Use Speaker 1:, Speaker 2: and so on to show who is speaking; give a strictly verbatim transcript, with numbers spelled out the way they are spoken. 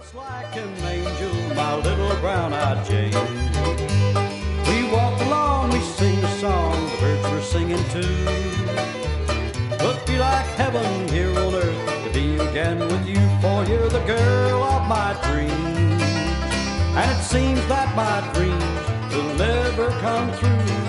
Speaker 1: Just like an angel, my little brown-eyed Jane. We walked along, we sing a song, the birds were singing too. Would be like heaven here on earth to be again with you, for you're the girl of my dreams. And it seems that my dreams will never come true.